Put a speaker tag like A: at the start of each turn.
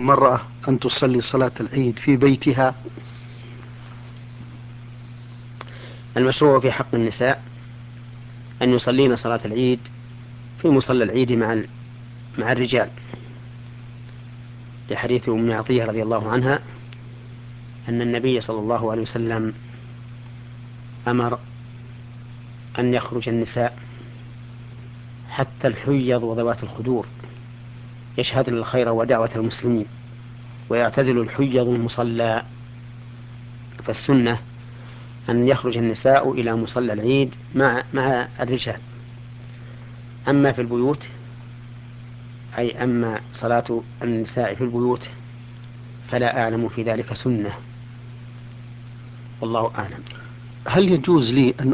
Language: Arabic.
A: للمرأة أن تصلي صلاة العيد في بيتها؟
B: المشروع في حق النساء أن يصلين صلاة العيد في مصلى العيد مع الرجال، لحديث أم عطية رضي الله عنها أن النبي صلى الله عليه وسلم أمر أن يخرج النساء حتى الحيض وذوات الخدور يشهدن الخير ودعوة المسلمين، ويعتزل الحيض المصلى. فالسنة أن يخرج النساء إلى مصلى العيد مع الرجال. أما في البيوت، أي أما صلاة النساء في البيوت، فلا أعلم في ذلك سنة، والله أعلم.
A: هل يجوز لي أن